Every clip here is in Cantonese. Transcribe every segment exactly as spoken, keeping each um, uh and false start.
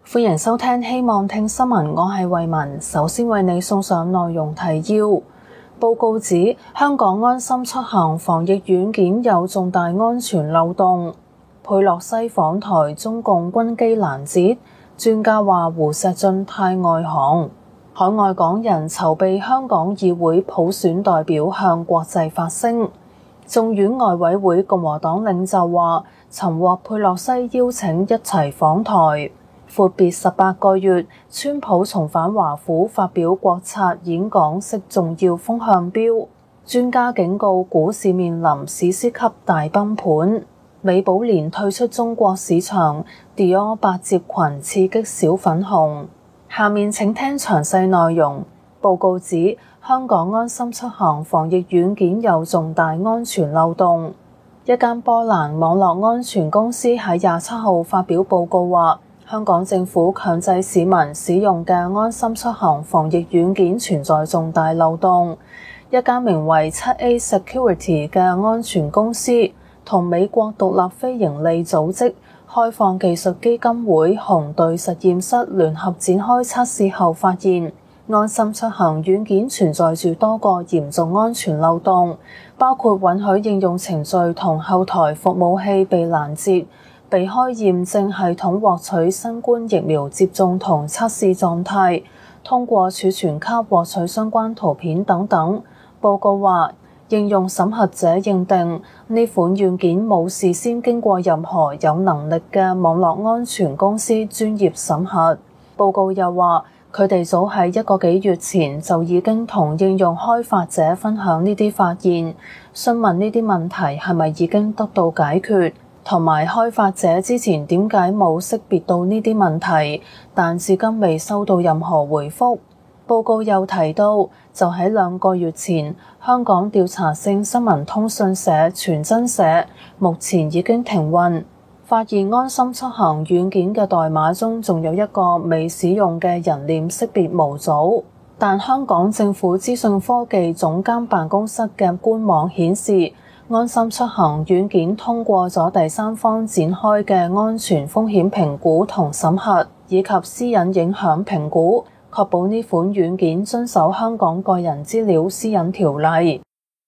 歡迎收聽希望聽新聞，我係慧雯。首先為你送上內容提要。報告指香港安心出行防疫軟件有重大安全漏洞。佩洛西訪台，中共軍機攔截。專家話胡錫進太外行。海外港人籌備香港議會普選代表向國際發聲。眾院外委會共和黨領袖話尋獲佩洛西邀請一齊訪台。闊別十八個月，川普重返華府發表國策演講，釋重要風向標。專家警告股市面臨史詩級大崩盤。美寶蓮退出中國市場，Dior百褶裙刺激小粉紅。下面請聽詳細內容。報告指香港安心出行防疫軟件有重大安全漏洞。一間波蘭網絡安全公司喺廿七號發表報告話，香港政府強制市民使用嘅安心出行防疫軟件存在重大漏洞。一間名為七 A Security 嘅安全公司同美國獨立非營利組織開放技術基金會紅隊實驗室聯合展開測試後發現，安心出行軟件存在住多個嚴重安全漏洞，包括允許應用程序同後台服務器被攔截，避開驗證系統獲取新冠疫苗接種同測試狀態，通過儲存卡獲取相關圖片等等。報告話，應用審核者認定呢款軟件冇事先經過任何有能力嘅網絡安全公司專業審核。報告又話，佢哋早喺一個幾月前就已經同應用開發者分享呢啲發現，詢問呢啲問題係咪已經得到解決，同埋開發者之前點解冇識別到呢啲問題，但至今未收到任何回覆。報告又提到，就喺兩個月前，香港調查性新聞通訊社傳真社目前已經停運，發現安心出行軟件嘅代碼中仲有一個未使用嘅人臉識別模組。但香港政府資訊科技總監辦公室嘅官網顯示，安心出行軟件通過咗第三方展開嘅安全風險評估同審核，以及私隱影響評估，確保呢款軟件遵守香港個人資料私隱條例。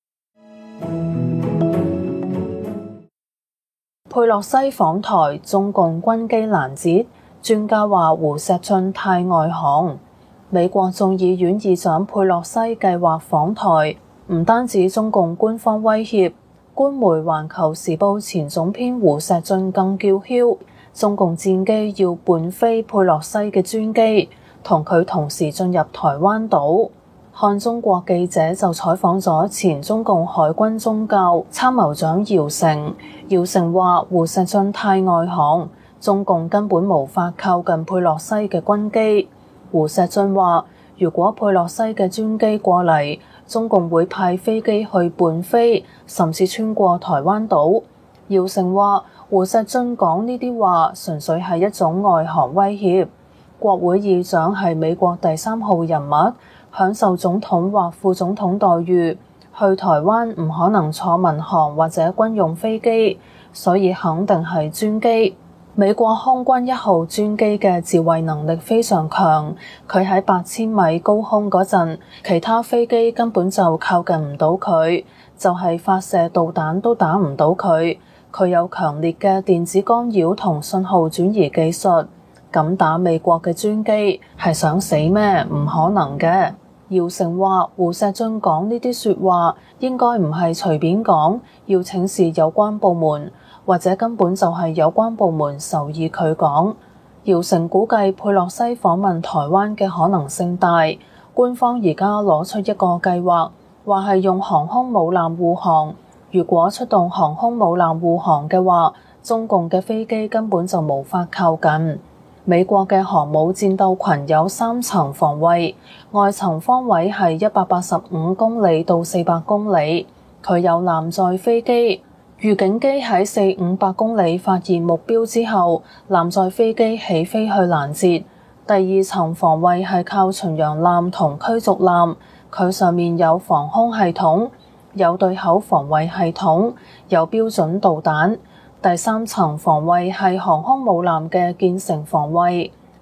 佩洛西訪台，中共軍機攔截。專家話胡錫進太外行。美國眾議院議長佩洛西計劃訪台，唔單止中共官方威脅，官媒《環球時報》前總編胡錫進更叫囂，中共戰機要伴飛佩洛西嘅專機，同佢同時進入台灣島。看中國記者就採訪咗前中共海軍宗教參謀長姚成，姚成話胡錫進太外行，中共根本無法靠近佩洛西嘅軍機。胡錫進話，如果佩洛西嘅專機過嚟，中共會派飛機去伴飛，甚至穿過台灣島。姚成話，胡錫進講呢啲話純粹係一種外行威脅。國會議長係美國第三號人物，享受總統或副總統待遇，去台灣唔可能坐民航或者軍用飛機，所以肯定係專機。美國空軍一號專機嘅自衛能力非常強，佢喺八千米高空嗰陣，其他飛機根本就靠近唔到佢，就係發射導彈都打唔到佢。佢有強烈嘅電子干擾同信號轉移技術。咁打美國嘅專機係想死咩？唔可能嘅。姚成話胡錫進講呢啲說話應該唔係隨便講，要請示有關部門，或者根本就係有關部門授意佢講。姚成估計佩洛西訪問台灣嘅可能性大，官方而家攞出一個計劃，話係用航空母艦護航。如果出動航空母艦護航嘅話，中共嘅飛機根本就無法靠近。美國嘅航母戰鬥群有三層防衛，外層方位係一百八十五公里到四百公里。佢有艦載飛機，預警機喺四五百公里發現目標之後，艦載飛機起飛去攔截。第二層防衛係靠巡洋艦同驅逐艦，佢上面有防空系統，有對口防衛系統，有標準導彈。第三層防衛係航空母艦嘅建成防衛，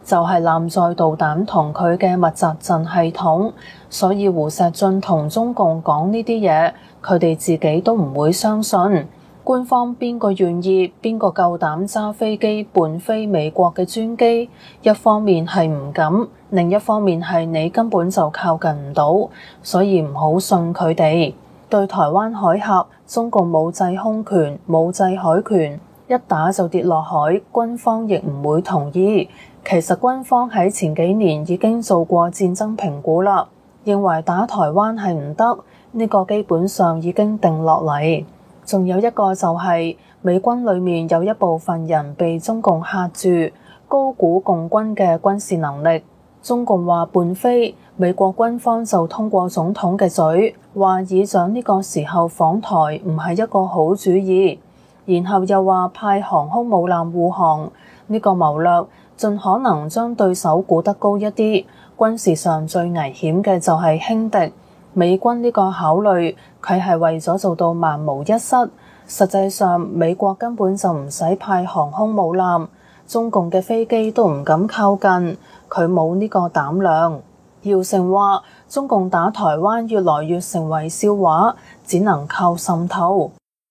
就係艦載導彈同佢嘅密集陣系統，所以胡錫進同中共講呢啲嘢，佢哋自己都唔會相信。官方邊個願意，邊個夠膽揸飛機伴飛美國嘅專機？一方面係唔敢，另一方面係你根本就靠近唔到，所以唔好信佢哋。對台灣海峽，中共冇制空權，冇制海權，一打就跌落海，軍方亦唔會同意。其實軍方喺前幾年已經做過戰爭評估啦，認為打台灣係唔得，呢個基本上已經定落嚟。仲有一個就係美軍裡面有一部分人被中共嚇住，高估共軍嘅軍事能力。中共話伴飛，美國軍方就通過總統嘅嘴，話議長呢個時候訪台唔係一個好主意。然後又話派航空母艦護航，呢個謀略盡可能將對手估得高一啲。軍事上最危險嘅就係輕敵。美軍呢個考慮，佢係為咗做到萬無一失。實際上，美國根本就唔使派航空母艦，中共嘅飛機都唔敢靠近，佢冇呢個膽量。姚成話：中共打台灣越來越成為笑話，只能靠滲透。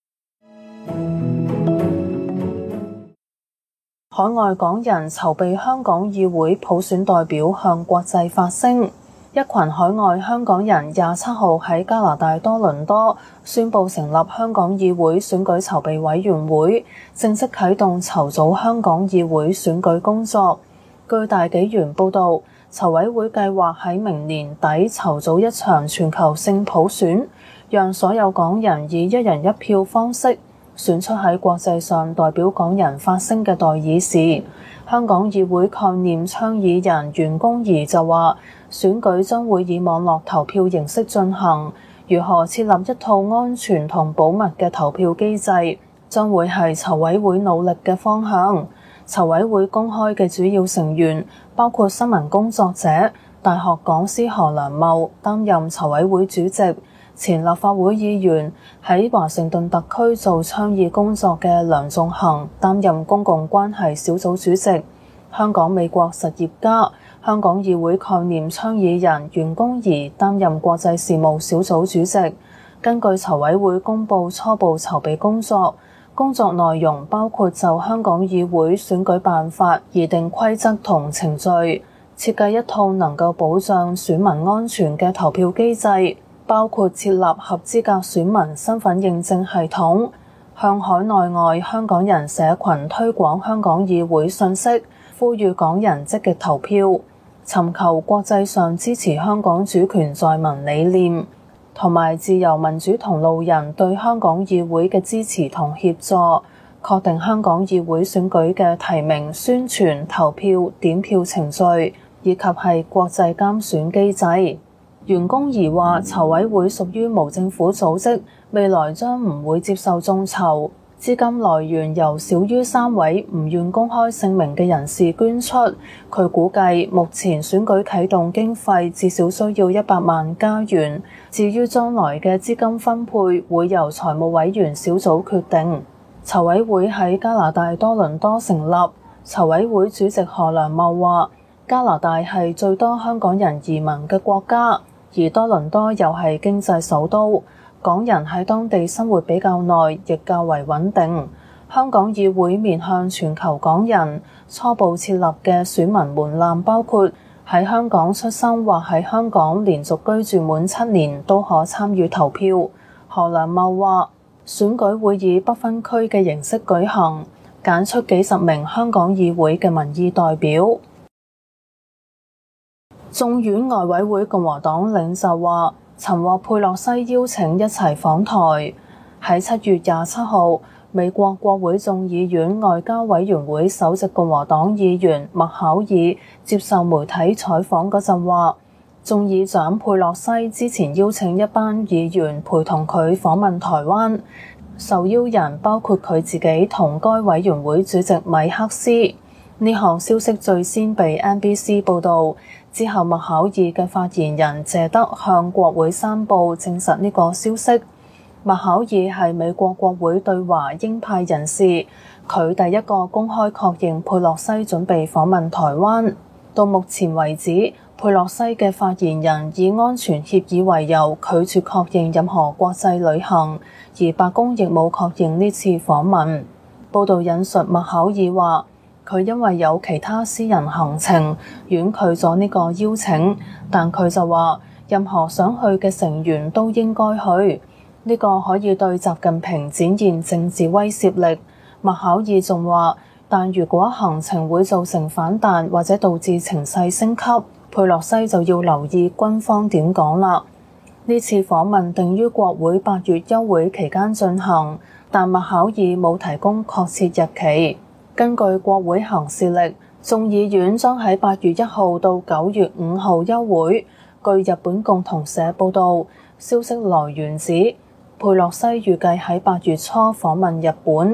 海外港人籌備香港議會普選代表向國際發聲。一群海外香港人廿七號喺加拿大多倫多宣布成立香港議會選舉籌備委員會，正式啟動籌組香港議會選舉工作。據大紀元報導，籌委會計劃喺明年底籌組一場全球性普選，讓所有港人以一人一票方式選出喺國際上代表港人發聲嘅代議士。香港議會概念倡議人袁弓夷就話，選舉將會以網絡投票形式進行，如何設立一套安全同保密嘅投票機制，將會係籌委會努力嘅方向。籌委會公開嘅主要成員包括新聞工作者、大學講師何良茂擔任籌委會主席，前立法會議員喺華盛頓特區做倡議工作嘅梁頌恆擔任公共關係小組主席，香港美國實業家、香港議會概念倡議人袁弓夷擔任國際事務小組主席。根據籌委會公佈初步籌備工作，工作內容包括就香港議會選舉辦法擬定規則同程序，設計一套能夠保障選民安全嘅投票機制，包括設立合資格選民身份認證系統，向海內外香港人社群推廣香港議會信息，呼籲港人積極投票，尋求國際上支持香港主權在民理念，同埋自由民主同路人對香港議會嘅支持同協助，確定香港議會選舉嘅提名、宣傳、投票、點票程序，以及係國際監選機制。袁弓夷話：籌委會屬於無政府組織，未來將唔會接受眾籌，資金來源由少於三位唔願公開姓名嘅人士捐出。佢估計目前選舉啟動經費至少需要一百萬加元，至於將來嘅資金分配會由財務委員小組決定。籌委會喺加拿大多倫多成立，籌委會主席何良茂話：加拿大係最多香港人移民嘅國家。而多倫多又係經濟首都，港人喺當地生活比較耐，亦較為穩定。香港議會面向全球港人，初步設立嘅選民門檻包括喺香港出生或喺香港連續居住滿七年都可參與投票。何良茂話：選舉會以不分區嘅形式舉行，揀出幾十名香港議會嘅民意代表。眾院外委會共和黨領袖話，曾獲佩洛西邀請一齊訪台。喺七月廿七號，美國國會眾議院外交委員會首席共和黨議員麥考爾接受媒體採訪嗰陣話，眾議長佩洛西之前邀請一班議員陪同佢訪問台灣，受邀人包括佢自己同該委員會主席米克斯。呢項消息最先被 N B C 報導，之後麥考爾嘅發言人謝德向國會山報證實呢個消息。麥考爾係美國國會對華鷹派人士， 佢第一個公開確認佩洛西準備訪問台灣。到目前為止，佩洛西嘅發言人以安全協議為由拒絕確認任何國際旅行，而白宮亦冇確認呢次訪問。報道引述麥考爾話，佢因為有其他私人行程，婉拒咗呢個邀請，但佢就話任何想去嘅成員都應該去，呢個可以對習近平展現政治威懾力。麥考爾仲話，但如果行程會造成反彈或者導致情勢升級，佩洛西就要留意軍方點講啦。呢次訪問定於國會八月休會期間進行，但麥考爾冇提供確切日期。根據國會行事曆，眾議院將喺八月一號到九月五號休會。據日本共同社報導，消息來源指佩洛西預計喺八月初訪問日本。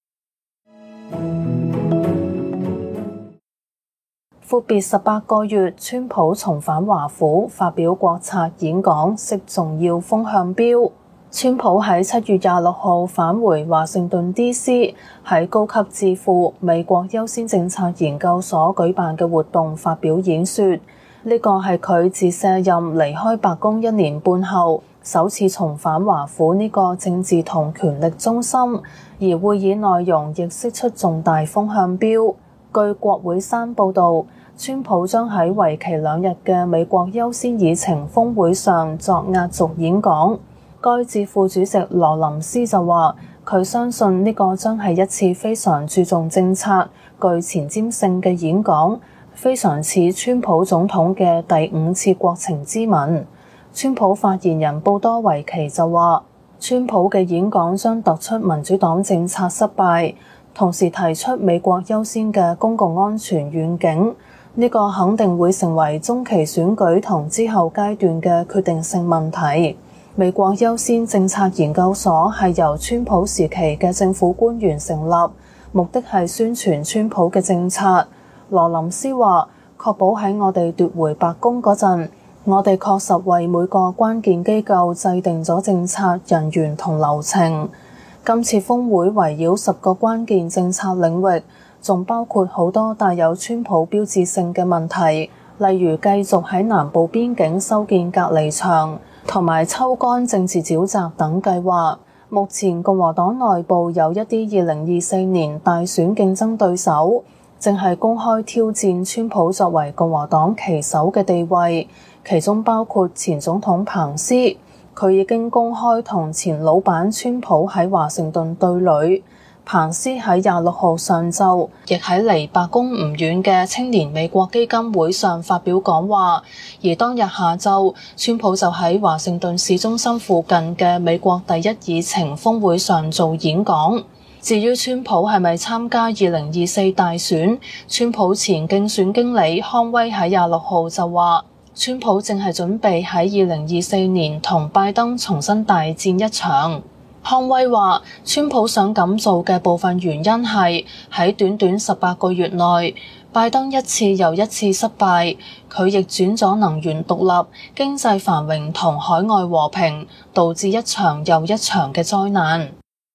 闊別十八個月，川普重返華府發表國策演講，釋重要風向標。川普喺七月廿六號返回華盛頓 D C， 喺高級智庫美國優先政策研究所舉辦嘅活動發表演說。呢個係佢自卸任離開白宮一年半後首次重返華府呢個政治同權力中心，而會議內容亦釋出重大風向標。據國會山報導，川普將喺為期兩日嘅美國優先議程峰會上作壓軸演講。該智庫主席羅林斯就話，佢相信呢個將係一次非常注重政策、具前瞻性嘅演講，非常似川普總統嘅第五次國情咨文。川普發言人布多維奇就話，川普嘅演講將突出民主黨政策失敗，同時提出美國優先嘅公共安全願景。呢個肯定會成為中期選舉同之後階段嘅決定性問題。美國優先政策研究所係由川普時期嘅政府官員成立，目的係宣傳川普嘅政策。羅林斯話，確保喺我哋奪回白宮嗰陣，我哋確實為每個關鍵機構制定咗政策、人員同流程。今次峰會圍繞十個關鍵政策領域，仲包括好多帶有川普標誌性嘅問題，例如繼續喺南部邊境修建隔離牆，同埋抽乾政治沼澤等計劃。目前共和黨內部有一啲二零二四年大選競爭對手，正係公開挑戰川普作為共和黨旗手嘅地位，其中包括前總統彭斯。佢已經公開同前老闆川普喺華盛頓對壘。彭斯喺廿六號上晝亦喺離白宮唔遠嘅青年美國基金會上發表講話，而當日下晝，川普就喺華盛頓市中心附近嘅美國第一議程峰會上做演講。至於川普係咪參加二零二四大選，川普前競選經理康威喺廿六號就話，川普正係準備喺二零二四年同拜登重新大戰一場。康威話，川普想咁做嘅部分原因係喺短短十八個月內，拜登一次又一次失敗，佢逆轉咗能源獨立、經濟繁榮同海外和平，導致一場又一場嘅災難。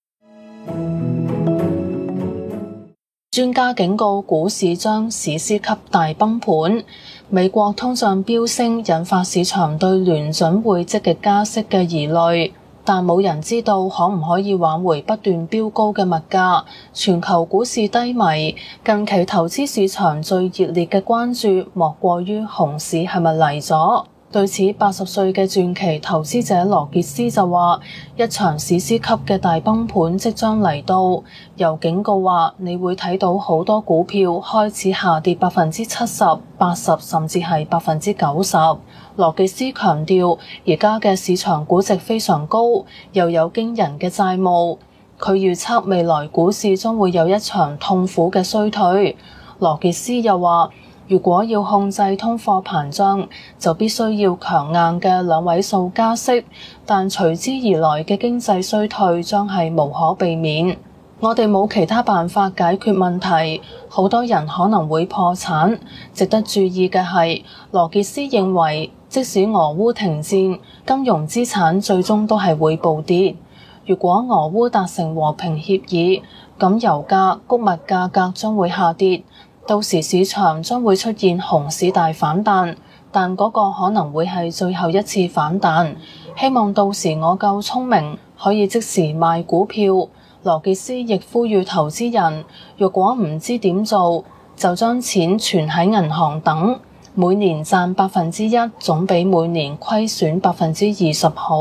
專家警告股市將史詩級大崩盤。美國通脹飆升，引發市場對聯準會積極加息嘅疑慮，但冇人知道可唔可以挽回不斷飆高嘅物價。全球股市低迷，近期投資市場最熱烈嘅關注莫過於熊市係咪嚟咗？對此，八十歲嘅傳奇投資者羅傑斯就話，一場史詩級嘅大崩盤即將嚟到，又警告話你會睇到好多股票開始下跌百分之七十、八十甚至係百分之九十。羅傑斯強調，而家嘅市場估值非常高，又有驚人嘅債務，佢預測未來股市將會有一場痛苦嘅衰退。羅傑斯又話，如果要控制通貨膨脹，就必須要強硬嘅兩位數加息，但隨之而來嘅經濟衰退將係無可避免。我哋冇其他辦法解決問題，好多人可能會破產。值得注意嘅係，羅傑斯認為，即使俄烏停戰，金融資產最終都係會暴跌。 如果俄烏達成和平協議，咁油價、穀物價格將會下跌，到時市場將會出現熊市大反彈，但嗰個可能會係最後一次反彈。希望到時我夠聰明，可以即時賣股票。羅傑斯亦呼籲投資人，若果唔知點做，就將錢存喺銀行等，每年賺百分之一總比每年虧損百分之二十好。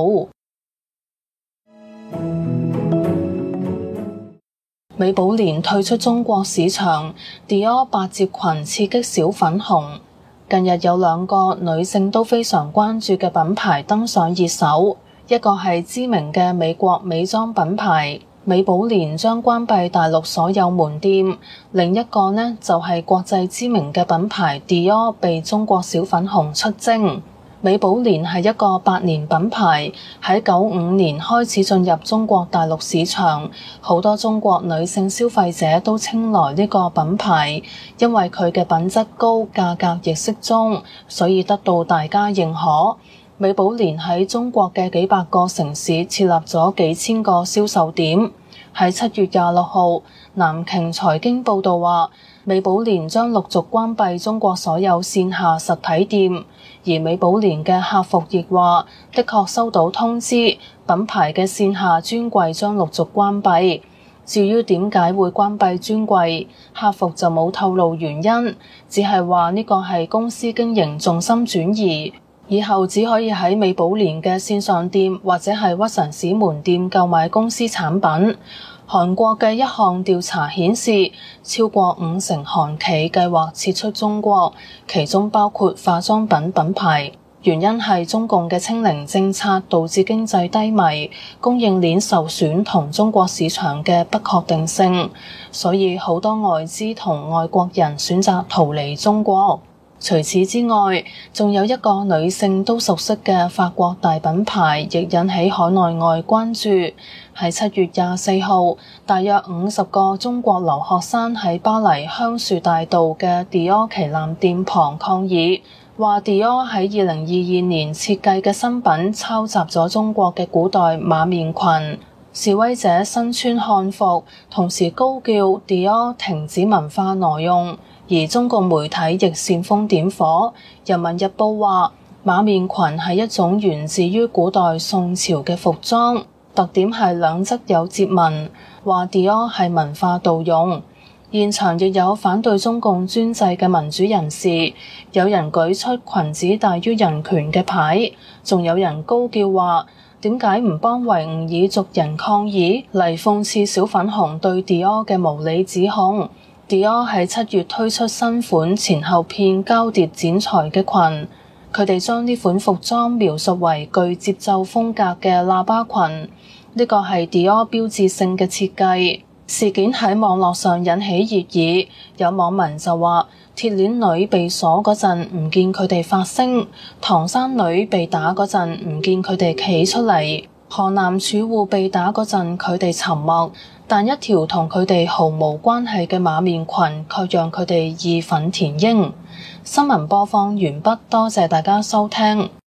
美寶蓮退出中國市場 ，Dior 百褶裙刺激小粉紅。近日有兩個女性都非常關注嘅品牌登上熱搜，一個係知名嘅美國美妝品牌美寶蓮將關閉大陸所有門店，另一個呢就係國際知名嘅品牌 Dior 被中國小粉紅出征。美寶蓮係一個百年品牌，喺九五年開始進入中國大陸市場，好多中國女性消費者都青睞呢個品牌，因為佢嘅品質高，價格亦適中，所以得到大家認可。美寶蓮喺中國嘅幾百個城市設立咗幾千個銷售點。喺七月廿六號，南瓊財經報道話，美寶蓮將陸續關閉中國所有線下實體店，而美寶蓮嘅客服亦話，的確收到通知，品牌嘅線下專櫃將陸續關閉。至於點解會關閉專櫃，客服就冇透露原因，只係話呢個係公司經營重心轉移，以後只可以喺美寶蓮嘅線上店或者係屈臣氏門店購買公司產品。韓國嘅一項調查顯示，超過五成韓企計劃撤出中國，其中包括化妝品品牌。原因係中共嘅清零政策導致經濟低迷，供應鏈受損同中國市場嘅不確定性，所以好多外資同外國人選擇逃離中國。除此之外，仲有一個女性都熟悉嘅法國大品牌，亦引起海內外關注。喺七月廿四號，大約五十個中國留學生喺巴黎香樹大道嘅 Dior 旗艦店旁抗議，話 Dior 喺二零二二年設計嘅新品抄襲咗中國嘅古代馬面裙。示威者身穿漢服，同時高叫 Dior 停止文化挪用。而中共媒體亦煽風點火。人民日報話，馬面裙係一種源自於古代宋朝嘅服裝，特點係兩側有折紋，話 Dior 係文化盜用。現場亦有反對中共專制嘅民主人士，有人舉出裙子大於人權嘅牌，仲有人高叫話，點解唔幫維吾爾族人抗議，嚟諷刺小粉紅對 Dior 嘅無理指控。Dior 喺七月推出新款前後片交疊剪裁嘅裙，佢哋將呢款服裝描述為具節奏風格嘅喇叭裙，呢個係 Dior 標誌性嘅設計。事件喺網絡上引起熱議，有網民就話，鐵鏈女被鎖嗰陣唔見佢哋發聲，唐山女被打嗰陣唔見佢哋企出嚟，河南儲戶被打嗰陣佢哋沉默，但一條同佢哋毫無關係嘅馬面裙卻讓佢哋義憤填膺。新聞播放完畢，多謝大家收聽。